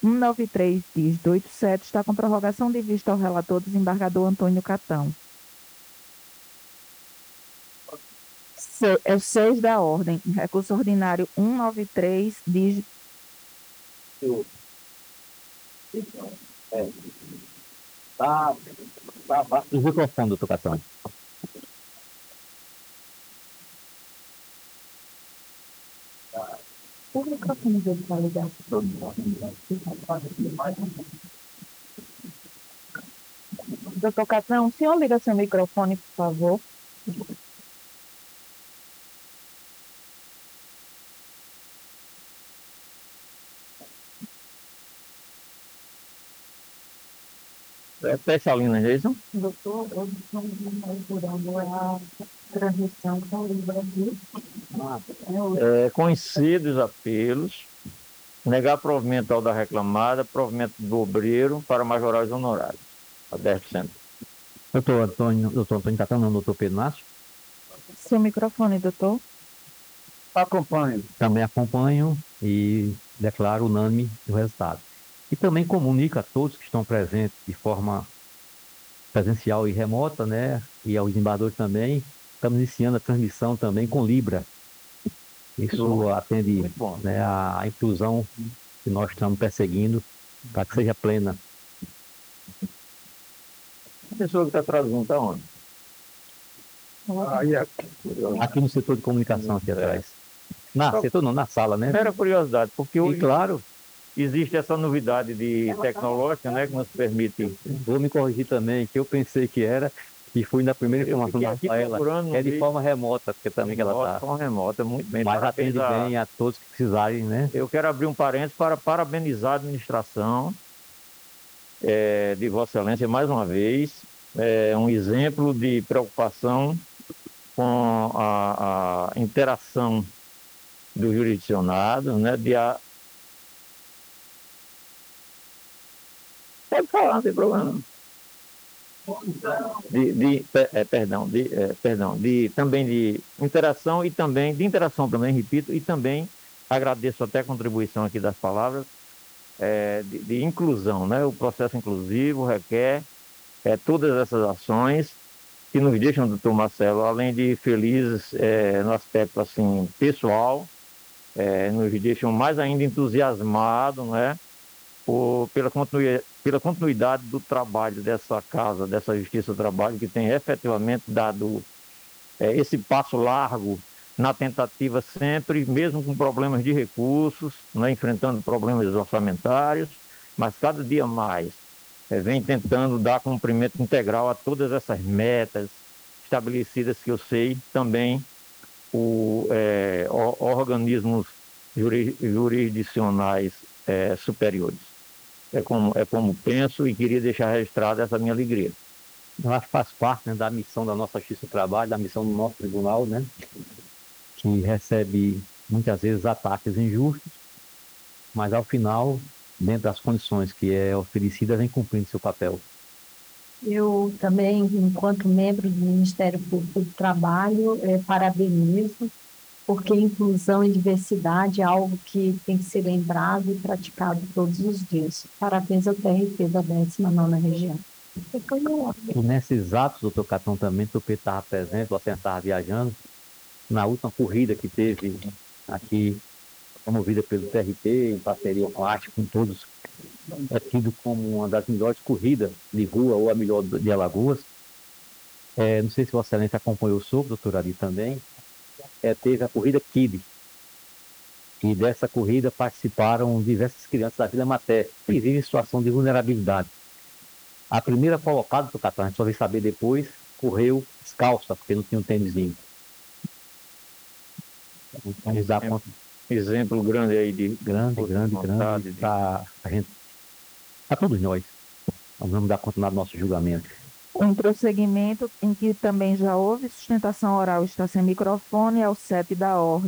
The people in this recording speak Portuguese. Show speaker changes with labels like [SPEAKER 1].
[SPEAKER 1] 193, dígito 87, está com prorrogação de vista ao relator desembargador Antônio Catão. É o 6 da ordem, recurso ordinário 193, dígito.
[SPEAKER 2] O microfone, doutor Catão.
[SPEAKER 1] O microfone dele está ligado. Doutor Catão, o senhor liga seu microfone, por favor.
[SPEAKER 2] Fecha a linha, Jason.
[SPEAKER 1] Doutor, eu estou inaugurando a transmissão com o Brasil.
[SPEAKER 2] Conhecidos os apelos, negar provimento ao da reclamada, provimento do obreiro para majorar os honorários, a 10%.
[SPEAKER 3] Doutor Antônio Catão, não, doutor Pedro Márcio?
[SPEAKER 1] Seu microfone, doutor.
[SPEAKER 2] Acompanho.
[SPEAKER 3] Também acompanho e declaro unânime o resultado. E também comunico a todos que estão presentes de forma presencial e remota, né? E aos embargadores também. Estamos iniciando a transmissão também com Libra. Isso atende, né, à inclusão que nós estamos perseguindo para que seja plena.
[SPEAKER 2] A pessoa que está traduzindo está onde?
[SPEAKER 3] Aqui no setor de comunicação, aqui atrás. Setor não, na sala, né?
[SPEAKER 2] Era curiosidade, porque
[SPEAKER 3] E claro,
[SPEAKER 2] existe essa novidade tecnológica, né, que nos permite.
[SPEAKER 3] vou me corrigir também, que eu pensei que era, e fui na primeira informação da Rafaela, que é de forma remota, porque também que ela está.
[SPEAKER 2] De forma remota, muito bem.
[SPEAKER 3] Mas atende bem a todos que precisarem, né?
[SPEAKER 2] Eu quero abrir um parênteses para parabenizar a administração de Vossa Excelência mais uma vez. É um exemplo de preocupação com a interação do jurisdicionado, né? Pode falar, não tem problema. Também de interação e também de interação também, repito, e também agradeço até a contribuição aqui das palavras de inclusão, né? O processo inclusivo requer todas essas ações que nos deixam, doutor Marcelo, além de felizes no aspecto assim pessoal, nos deixam mais ainda entusiasmados, né? Pela continuidade do trabalho dessa casa, dessa Justiça do Trabalho, que tem efetivamente dado esse passo largo na tentativa sempre, mesmo com problemas de recursos, né, enfrentando problemas orçamentários, mas cada dia mais vem tentando dar cumprimento integral a todas essas metas estabelecidas que eu sei também organismos jurisdicionais superiores. É como penso e queria deixar registrada essa minha alegria.
[SPEAKER 3] Eu acho que faz parte, né, da missão da nossa Justiça do Trabalho, da missão do nosso tribunal, né? Que recebe muitas vezes ataques injustos, mas ao final, dentro das condições que é oferecida, vem cumprindo seu papel.
[SPEAKER 4] Eu também, enquanto membro do Ministério Público do Trabalho, parabenizo, porque inclusão e diversidade é algo que tem que ser lembrado e praticado todos os dias. Parabéns ao TRT da 19ª Região.
[SPEAKER 3] E nesses atos, doutor Catão, também, o Pedro estava presente, você estava viajando, na última corrida que teve aqui, promovida pelo TRT, em parceria com a arte, com todos, é tido como uma das melhores corridas de rua ou a melhor de Alagoas. Não sei se Vossa Excelência acompanhou sobre, doutor Ari, também. Teve a corrida Kid. E dessa corrida participaram diversas crianças da Vila Maté, que vivem em situação de vulnerabilidade. A primeira colocada, doutor Catão, a gente só veio saber depois, correu descalça, porque não tinha um tênisinho. Vamos dar conta.
[SPEAKER 2] Exemplo grande aí de
[SPEAKER 3] grande para a gente, para todos nós. Nós vamos dar conta do nosso julgamento.
[SPEAKER 1] Em prosseguimento, em que também já houve sustentação oral, está sem microfone, é o 7 da ordem.